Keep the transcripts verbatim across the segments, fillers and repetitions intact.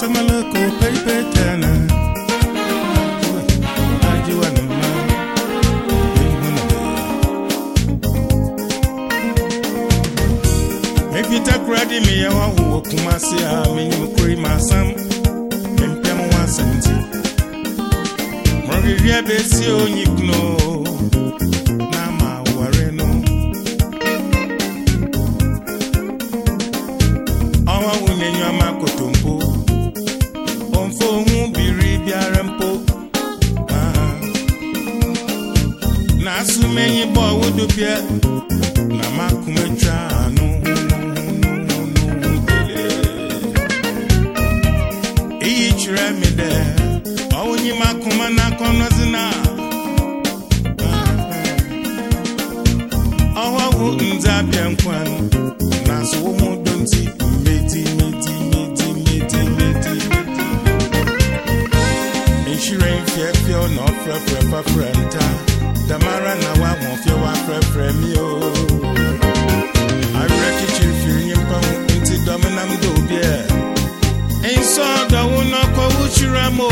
Samalako Pepetana. If you take ready me, I walk my see how many cream my son. And Pam once and two. Morgan, Bessie, you know. Nama, Wareno. Our women, your Marco Tumpo. On phone, be rebiarampo. Nasu many boy would appear. Namakumetrano. Me there, oh, when you makuma na konozina. Oh, I wouldn't have been one. Naso don't see meti, meti, meti, meti, meti. And she rain fear, fear, no fre, fre, fre, frenta. Damara na wa won't feel one fre, fre, me, oh. I reckon you feel him come into dominam do, dear. And so the one of Kawuchiramo.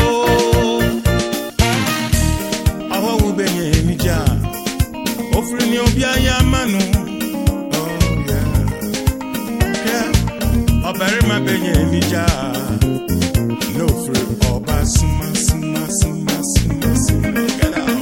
Our Ubene Mija offering your Biaya Manu. Oh, yeah. Yeah. Or bury my Benya Mija. No free or Basuma, Suma, Suma, Suma, Suma. Get out.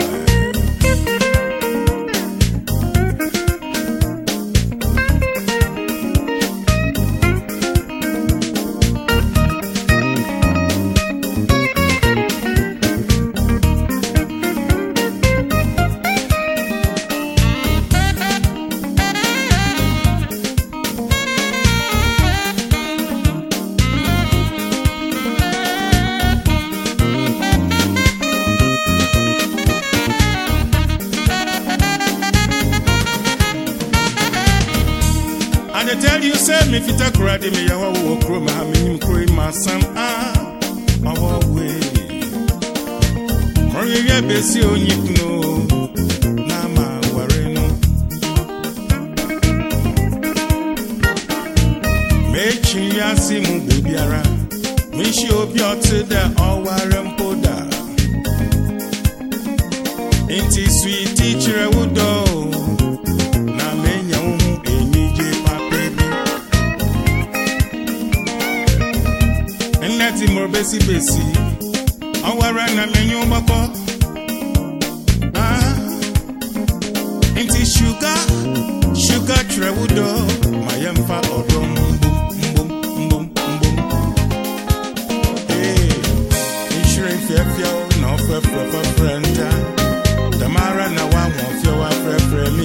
I tell you, say me fit a crowd me, I walk through my meaning, cream my son. Ah, our way. Maria Bessie, you know, Nama Wareno. Make you see mu baby ara. Me show up your to the all warren poda. Inti sweet teacher would do. More besi besi, our run a menu bako. Ah, inti sugar, sugar trewudo, my yamfa or boom, boom, boom, boom. Hey, insurance fair feel, no fair for friend. Tamara na one won't feel a fair for me.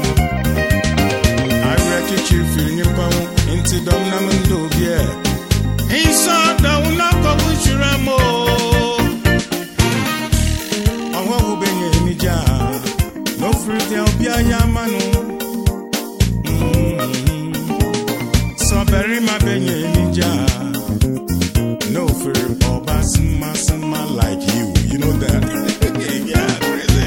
I reckon you feeling your pound into Domnamando, yeah. Inside the one of Kawuchiramo. Oh, who been a mija? No fruit, there'll be a yamano. So bury my benny ninja. No fear or basma, sama like you. You know that. Yeah, crazy.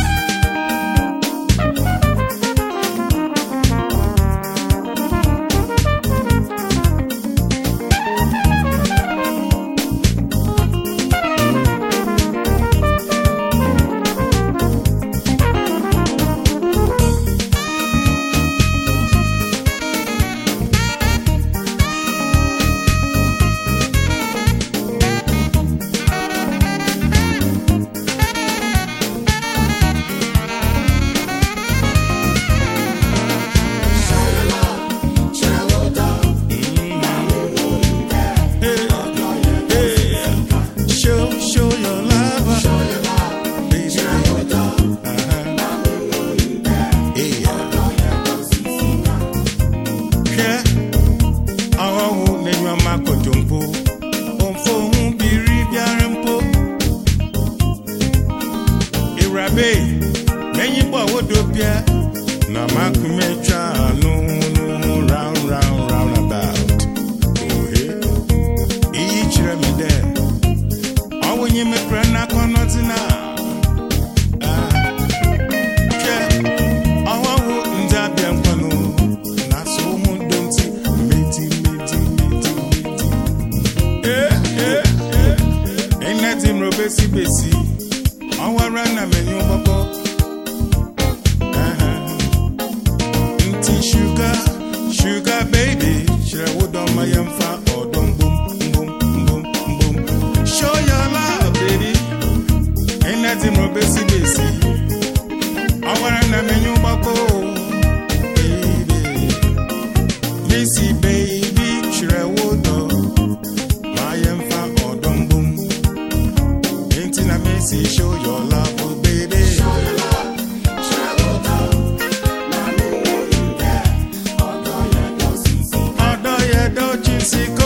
Na makumecha no round round round about. Oh hey, each me there. Oh when you make rana konotina. Ah, yeah. Oh wo ndabi amkono. Na so mu donti meti meti meti meti. Eh. besi. Awara na menyu babo. Inti sugar, sugar baby. Shire wood on my yamfa or dum boom, boom, boom, boom. Show your love, baby. Ain't nothing more besi besi. Awara na menyu babo, baby. Missy baby, shire wood on my yamfa or dum boom. Ain't in a messy, show your love, oh baby. Show your love, shire wood on. Odo ye do sisi.